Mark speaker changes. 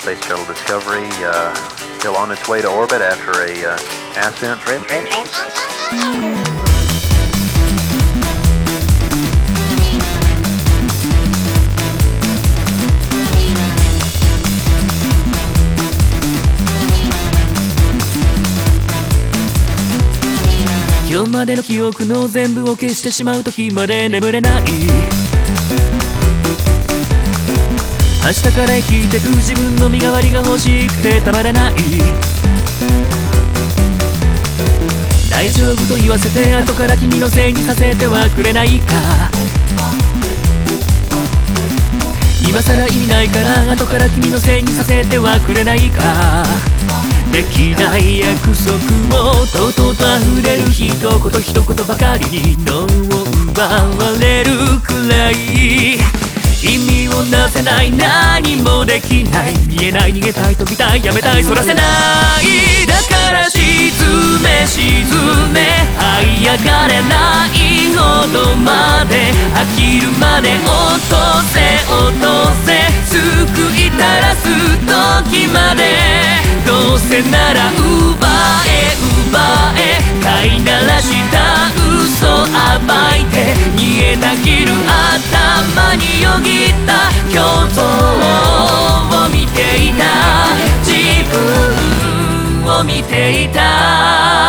Speaker 1: Space Shuttle Discovery still on its way to orbit after a ascent trip.
Speaker 2: 今日までの記憶の全部を消してしまう時まで眠れない。明日から生きてく自分の身代わりが欲しくてたまらない。大丈夫と言わせて後から君のせいにさせてはくれないか。今さら意味ないから後から君のせいにさせてはくれないか。できない約束もとうとうと溢れる一言一言ばかりに脳を奪われるくらい意味をなせない、何もできない、見えない、逃げたい、飛びたい、やめたい、そらせない。だから沈め沈め這い上がれないほどまで飽きるまで落とせ落とせ救いたらす時までどうせなら奪え奪え飼いならした嘘暴いて煮えたぎる頭によぎった虚像を見ていた自分を見ていた